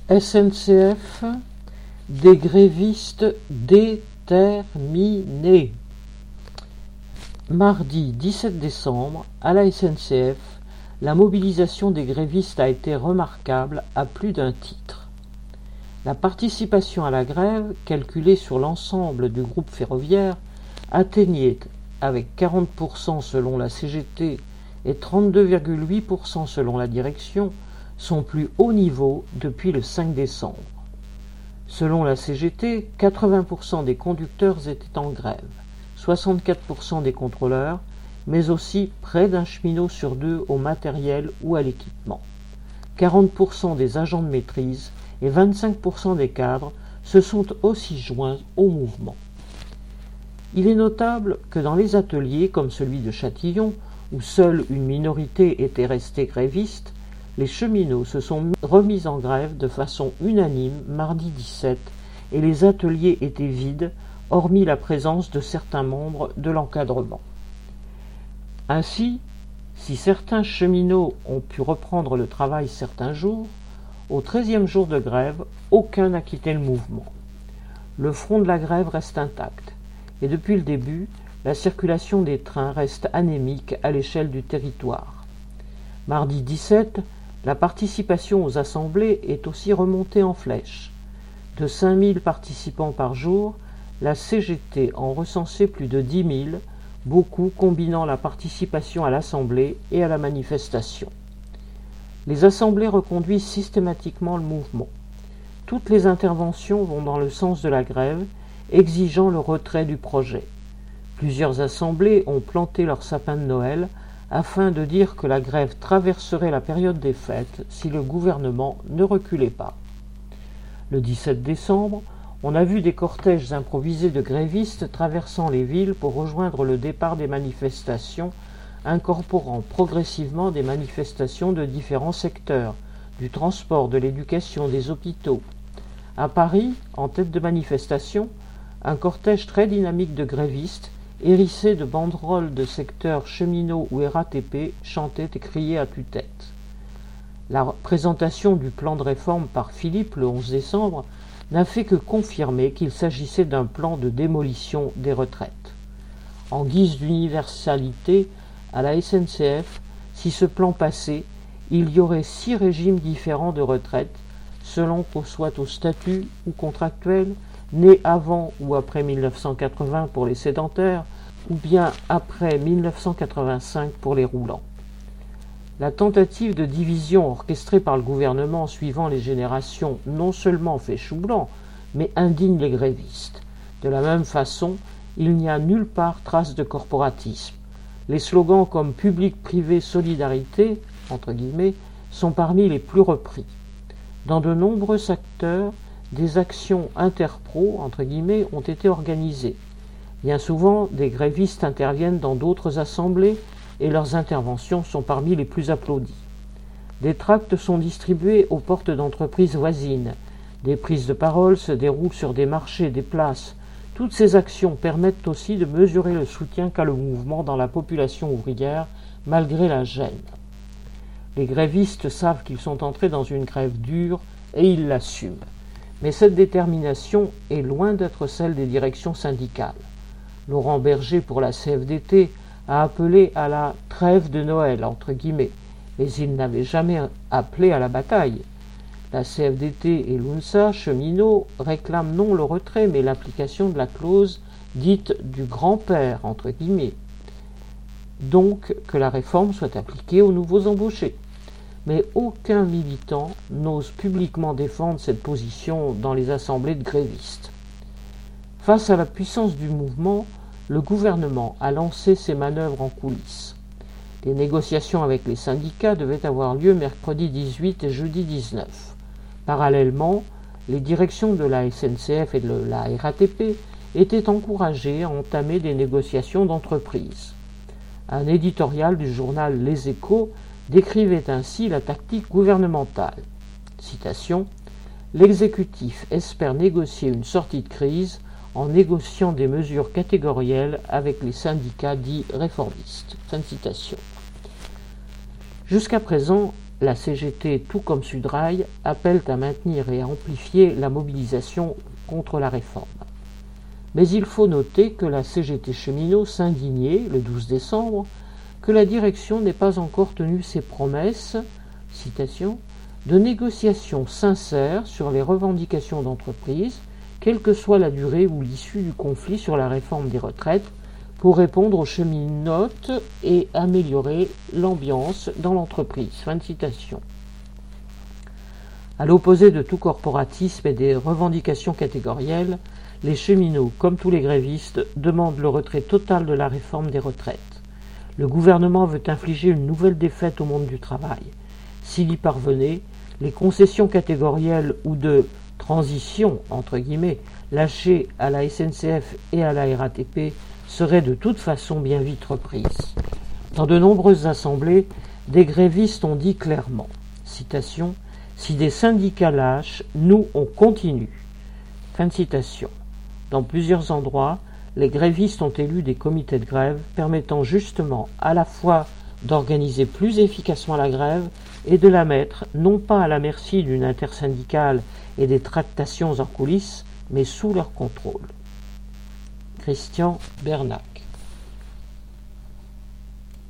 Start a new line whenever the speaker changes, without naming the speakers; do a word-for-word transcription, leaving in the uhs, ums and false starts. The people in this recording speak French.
S N C F, des grévistes déterminés. Mardi dix-sept décembre, à la S N C F, la mobilisation des grévistes a été remarquable à plus d'un titre. La participation à la grève, calculée sur l'ensemble du groupe ferroviaire, atteignait, avec quarante pour cent selon la C G T et trente-deux virgule huit pour cent selon la direction, son plus haut niveau depuis le cinq décembre. Selon la C G T, quatre-vingts pour cent des conducteurs étaient en grève, soixante-quatre pour cent des contrôleurs, mais aussi près d'un cheminot sur deux au matériel ou à l'équipement. quarante pour cent des agents de maîtrise et vingt-cinq pour cent des cadres se sont aussi joints au mouvement. Il est notable que dans les ateliers comme celui de Châtillon, où seule une minorité était restée gréviste, les cheminots se sont remis en grève de façon unanime mardi dix-sept et les ateliers étaient vides, hormis la présence de certains membres de l'encadrement. Ainsi, si certains cheminots ont pu reprendre le travail certains jours, au treizième jour de grève, aucun n'a quitté le mouvement. Le front de la grève reste intact, et depuis le début, la circulation des trains reste anémique à l'échelle du territoire. Mardi dix-sept, la participation aux assemblées est aussi remontée en flèche. De cinq mille participants par jour, la C G T en recensait plus de dix mille, beaucoup combinant la participation à l'assemblée et à la manifestation. Les assemblées reconduisent systématiquement le mouvement. Toutes les interventions vont dans le sens de la grève, exigeant le retrait du projet. Plusieurs assemblées ont planté leur sapin de Noël afin de dire que la grève traverserait la période des fêtes si le gouvernement ne reculait pas. Le dix-sept décembre, on a vu des cortèges improvisés de grévistes traversant les villes pour rejoindre le départ des manifestations, incorporant progressivement des manifestations de différents secteurs, du transport, de l'éducation, des hôpitaux. À Paris, en tête de manifestation, un cortège très dynamique de grévistes, hérissé de banderoles de secteurs cheminots ou R A T P, chantait et criait à tue-tête. La présentation du plan de réforme par Philippe le onze décembre n'a fait que confirmer qu'il s'agissait d'un plan de démolition des retraites. En guise d'universalité, à la S N C F, si ce plan passait, il y aurait six régimes différents de retraite, selon qu'on soit au statut ou contractuel, né avant ou après mille neuf cent quatre-vingts pour les sédentaires, ou bien après mille neuf cent quatre-vingt-cinq pour les roulants. La tentative de division orchestrée par le gouvernement suivant les générations non seulement fait chou blanc, mais indigne les grévistes. De la même façon, il n'y a nulle part trace de corporatisme. Les slogans comme « public-privé solidarité » entre guillemets, sont parmi les plus repris. Dans de nombreux secteurs, des actions interpro entre guillemets ont été organisées. Bien souvent, des grévistes interviennent dans d'autres assemblées et leurs interventions sont parmi les plus applaudies. Des tracts sont distribués aux portes d'entreprises voisines. Des prises de parole se déroulent sur des marchés, des places. Toutes ces actions permettent aussi de mesurer le soutien qu'a le mouvement dans la population ouvrière, malgré la gêne. Les grévistes savent qu'ils sont entrés dans une grève dure et ils l'assument. Mais cette détermination est loin d'être celle des directions syndicales. Laurent Berger, pour la C F D T, a appelé à la « trêve de Noël », entre guillemets, mais il n'avait jamais appelé à la bataille. La C F D T et l'UNSA, cheminots, réclament non le retrait, mais l'application de la clause dite du grand-père, entre guillemets. Donc que la réforme soit appliquée aux nouveaux embauchés. Mais aucun militant n'ose publiquement défendre cette position dans les assemblées de grévistes. Face à la puissance du mouvement, le gouvernement a lancé ses manœuvres en coulisses. Les négociations avec les syndicats devaient avoir lieu mercredi dix-huit et jeudi dix-neuf. Parallèlement, les directions de la S N C F et de la R A T P étaient encouragées à entamer des négociations d'entreprise. Un éditorial du journal Les Échos décrivait ainsi la tactique gouvernementale. Citation : « L'exécutif espère négocier une sortie de crise en négociant des mesures catégorielles avec les syndicats dits réformistes. » Fin de citation. Jusqu'à présent, la C G T, tout comme Sudrail, appellent à maintenir et à amplifier la mobilisation contre la réforme. Mais il faut noter que la C G T cheminots s'indignait, le douze décembre, que la direction n'ait pas encore tenu ses promesses, citation, de négociations sincères sur les revendications d'entreprise, quelle que soit la durée ou l'issue du conflit sur la réforme des retraites, pour répondre aux cheminotes et améliorer l'ambiance dans l'entreprise. Fin de citation. À l'opposé de tout corporatisme et des revendications catégorielles, les cheminots, comme tous les grévistes, demandent le retrait total de la réforme des retraites. Le gouvernement veut infliger une nouvelle défaite au monde du travail. S'il y parvenait, les concessions catégorielles ou de transition, entre guillemets, lâchées à la S N C F et à la R A T P seraient de toute façon bien vite reprises. Dans de nombreuses assemblées, des grévistes ont dit clairement, citation, « Si des syndicats lâchent, nous on continue ». Fin de citation. Dans plusieurs endroits, les grévistes ont élu des comités de grève permettant justement à la fois d'organiser plus efficacement la grève et de la mettre non pas à la merci d'une intersyndicale et des tractations en coulisses, mais sous leur contrôle. Christian Bernat.